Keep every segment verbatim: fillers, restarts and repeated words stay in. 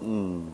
Mm.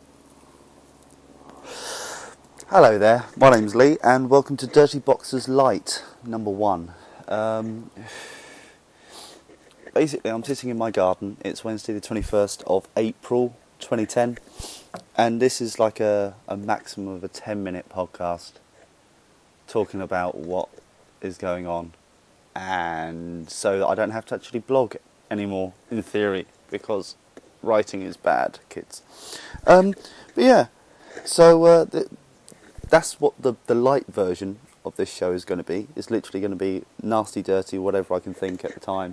Hello there, my name's Lee and welcome to Dirty Boxers Light number one. Um, basically I'm sitting in my garden. It's Wednesday the twenty-first of April twenty ten and this is like a, a maximum of a ten minute podcast talking about what is going on, and so that I don't have to actually blog anymore in theory because writing is bad, kids. Um, but yeah, so uh, the, that's what the, the light version of this show is going to be. It's literally going to be nasty, dirty, whatever I can think at the time,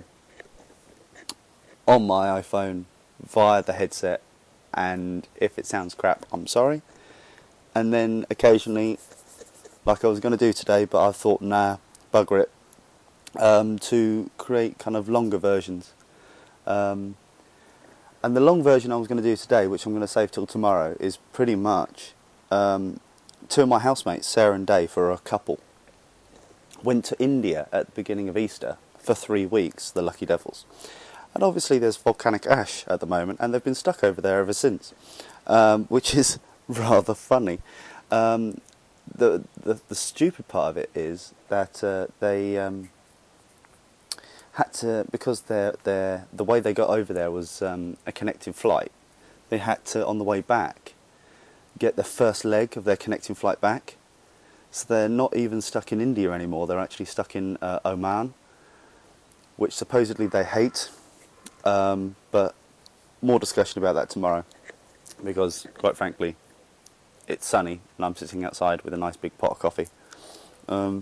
on my iPhone, via the headset, and if it sounds crap, I'm sorry. And then occasionally, like I was going to do today, but I thought, nah, bugger it, um, to create kind of longer versions. Um, and the long version I was going to do today, which I'm going to save till tomorrow, is pretty much um, two of my housemates, Sarah and Dave, for a couple, went to India at the beginning of Easter for three weeks, the lucky devils. And obviously there's volcanic ash at the moment, and they've been stuck over there ever since, um, which is rather funny. Um, the, the the stupid part of it is that uh, they um, had to, because they're, they're, the way they got over there was um, a connecting flight. They had to, on the way back, get the first leg of their connecting flight back. So they're not even stuck in India anymore, they're actually stuck in uh, Oman, which supposedly they hate, um, but more discussion about that tomorrow, because quite frankly it's sunny and I'm sitting outside with a nice big pot of coffee. Um,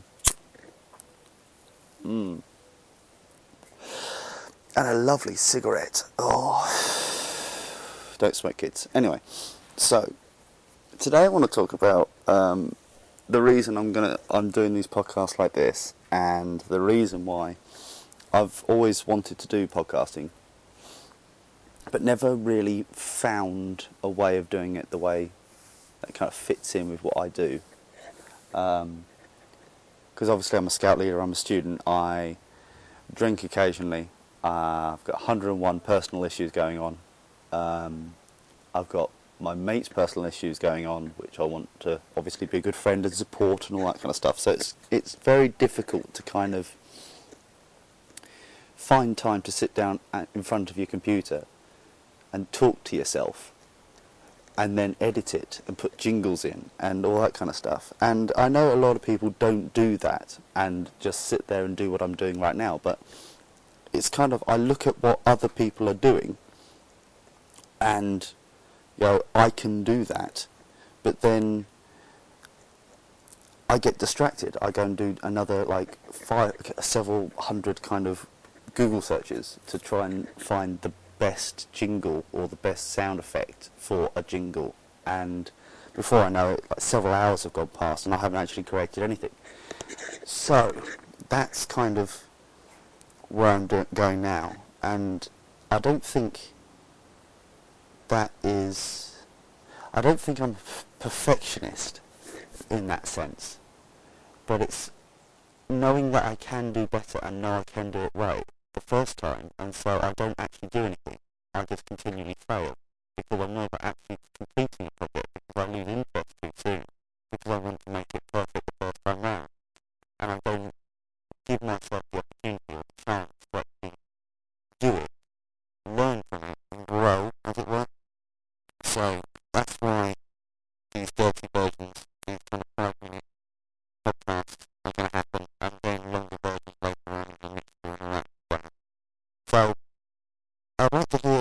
mm. And a lovely cigarette. Oh, don't smoke, kids. Anyway, so today I want to talk about um, the reason I'm gonna I'm doing these podcasts like this, and the reason why I've always wanted to do podcasting, but never really found a way of doing it the way that kind of fits in with what I do. Because um, obviously I'm a scout leader, I'm a student, I drink occasionally. Uh, I've got one hundred and one personal issues going on. Um, I've got my mate's personal issues going on, which I want to obviously be a good friend and support and all that kind of stuff. So it's it's very difficult to kind of find time to sit down at, in front of your computer and talk to yourself and then edit it and put jingles in and all that kind of stuff. And I know a lot of people don't do that and just sit there and do what I'm doing right now, but it's kind of, I look at what other people are doing and, you know, I can do that, but then I get distracted. I go and do another, like, five, several hundred kind of Google searches to try and find the best jingle or the best sound effect for a jingle, and before I know it, like, several hours have gone past and I haven't actually created anything. So that's kind of where I'm do- going now, and I don't think that is, I don't think I'm a perfectionist in that sense, but it's knowing that I can do better and know I can do it right the first time, and so I don't actually do anything. I just continually fail because I'm never actually completing a project, because I lose interest too soon, because I want to make it perfect the first time round, and I don't give myself the opportunity or the chance to actually do it, learn from it, and grow, as it were. So that's why these dirty versions, these kind of five minute podcasts are going to happen, and then longer versions later on in the mixture and all that stuff. So I want to hear